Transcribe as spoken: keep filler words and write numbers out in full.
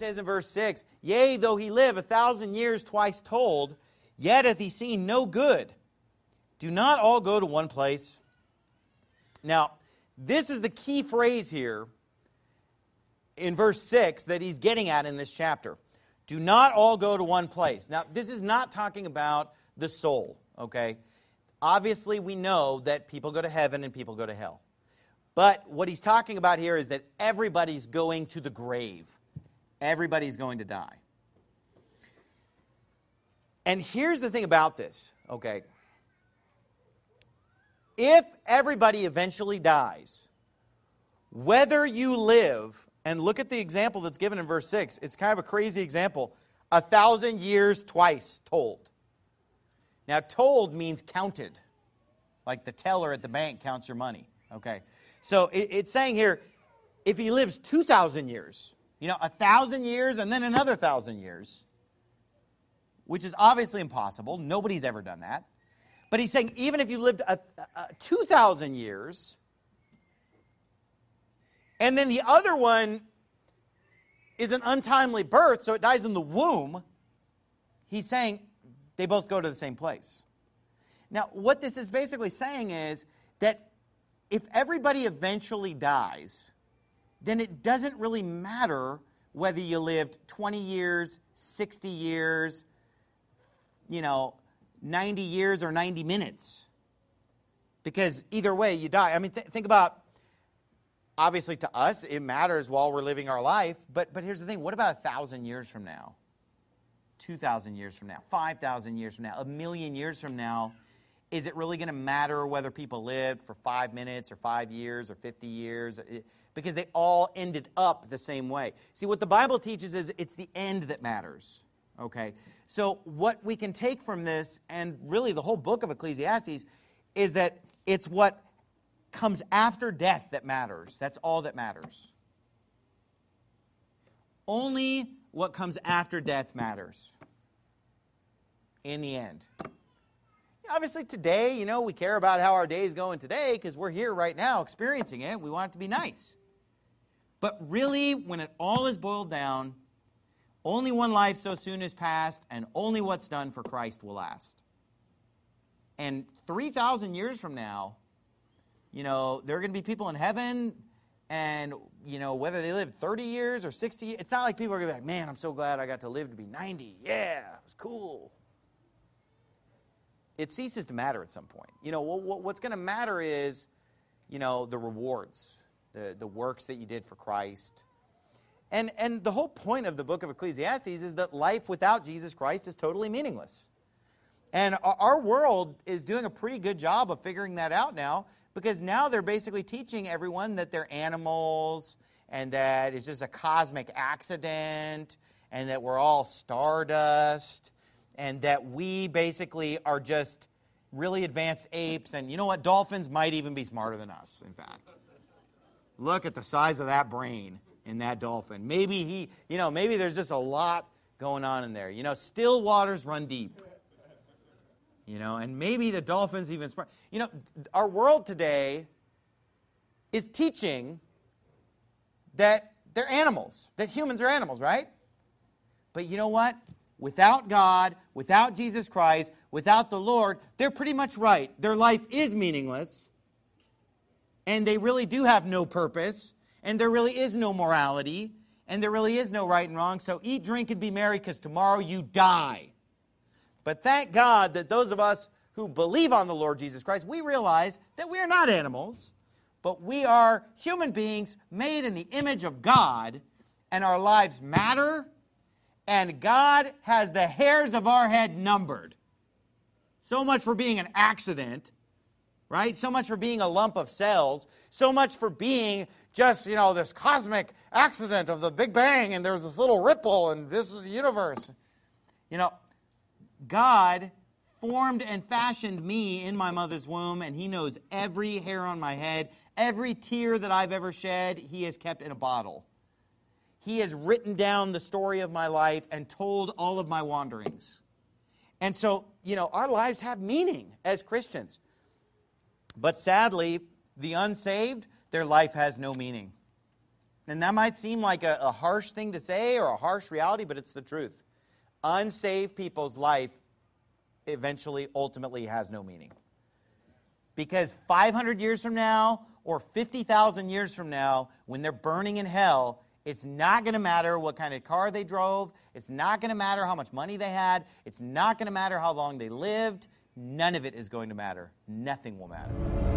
says in verse six, "Yea, though he live a thousand years twice told, yet hath he seen no good. Do not all go to one place?" Now, this is the key phrase here in verse six that he's getting at in this chapter. Do not all go to one place. Now, this is not talking about the soul, okay? Obviously, we know that people go to heaven and people go to hell. But what he's talking about here is that everybody's going to the grave. Everybody's going to die. And here's the thing about this, okay? If everybody eventually dies, whether you live, and look at the example that's given in verse six. It's kind of a crazy example. A thousand years twice told. Now, told means counted. Like the teller at the bank counts your money. Okay. So it, it's saying here, if he lives two thousand years, you know, a thousand years and then another thousand years, which is obviously impossible. Nobody's ever done that. But he's saying even if you lived a, a, two thousand years, and then the other one is an untimely birth, so it dies in the womb, he's saying they both go to the same place. Now, what this is basically saying is that if everybody eventually dies, then it doesn't really matter whether you lived twenty years, sixty years, you know, ninety years or ninety minutes. Because either way, you die. I mean, th- think about, obviously to us, it matters while we're living our life. But, but here's the thing. What about a thousand years from now? two thousand years from now? five thousand years from now? A million years from now? Is it really going to matter whether people lived for five minutes or five years or fifty years? Because they all ended up the same way. See, what the Bible teaches is it's the end that matters. Okay? So what we can take from this, and really the whole book of Ecclesiastes, is that it's what comes after death that matters. That's all that matters. Only what comes after death matters in the end. Obviously today, you know, we care about how our day is going today because we're here right now experiencing it. We want it to be nice. But really, when it all is boiled down, only one life so soon is past, and only what's done for Christ will last. And three thousand years from now, you know, there are going to be people in heaven, and, you know, whether they live thirty years or sixty years, it's not like people are going to be like, man, I'm so glad I got to live to be ninety. Yeah, it was cool. It ceases to matter at some point. You know, what's going to matter is, you know, the rewards, the, the works that you did for Christ. And, and the whole point of the book of Ecclesiastes is that life without Jesus Christ is totally meaningless. And our world is doing a pretty good job of figuring that out now, because now they're basically teaching everyone that they're animals and that it's just a cosmic accident and that we're all stardust and that we basically are just really advanced apes. And you know what? Dolphins might even be smarter than us, in fact. Look at the size of that brain in that dolphin. Maybe he, you know, maybe there's just a lot going on in there. You know, still waters run deep. You know, and maybe the dolphin's even smart. You know, our world today is teaching that they're animals, that humans are animals, right? But you know what? Without God, without Jesus Christ, without the Lord, they're pretty much right. Their life is meaningless, and they really do have no purpose, and there really is no morality, and there really is no right and wrong. So eat, drink, and be merry, because tomorrow you die. But thank God that those of us who believe on the Lord Jesus Christ, we realize that we are not animals, but we are human beings made in the image of God, and our lives matter, and God has the hairs of our head numbered. So much for being an accident, right? So much for being a lump of cells. So much for being just, you know, this cosmic accident of the Big Bang, and there's this little ripple, and this is the universe. You know, God formed and fashioned me in my mother's womb, and He knows every hair on my head, every tear that I've ever shed, He has kept in a bottle. He has written down the story of my life and told all of my wanderings. And so, you know, our lives have meaning as Christians. But sadly, the unsaved, their life has no meaning. And that might seem like a, a harsh thing to say or a harsh reality, but it's the truth. Unsaved people's life eventually, ultimately has no meaning. Because five hundred years from now or fifty thousand years from now, when they're burning in hell, it's not going to matter what kind of car they drove. It's not going to matter how much money they had. It's not going to matter how long they lived. None of it is going to matter. Nothing will matter.